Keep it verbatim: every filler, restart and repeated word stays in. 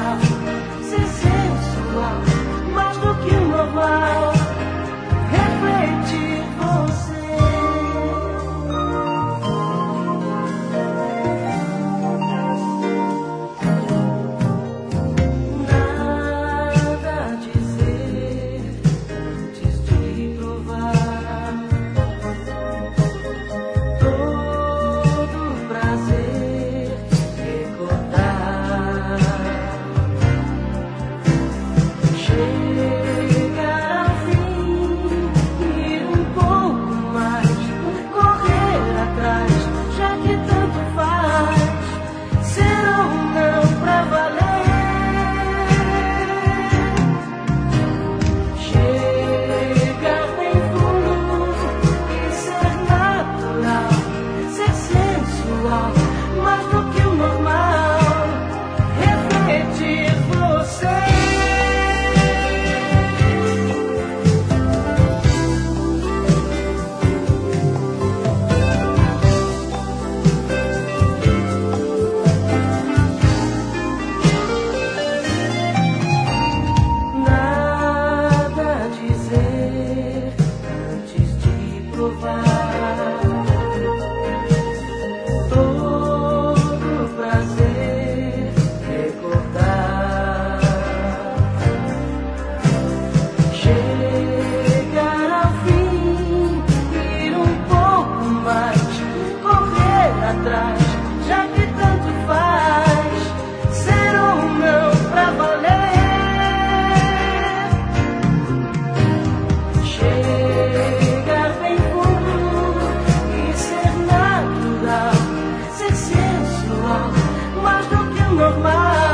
natural, ser sensual, mais do que o normal, refletir você. Nada a dizer antes de provar. Todo prazer recordar. Chegar ao fim, ir um pouco mais, correr atrás, já que tanto faz, ser ou não pra valer. Chegar bem fundo e ser natural, ser sensual, mais do que o normal, refletir você. Nada a dizer antes de provar. Todo prazer recordar. Chegar ao fim, ir um pouco mais, correr atrás, já que tanto faz, ser ou não pra valer. Chegar bem fundo e ser natural, ser sensual, mais do que o normal.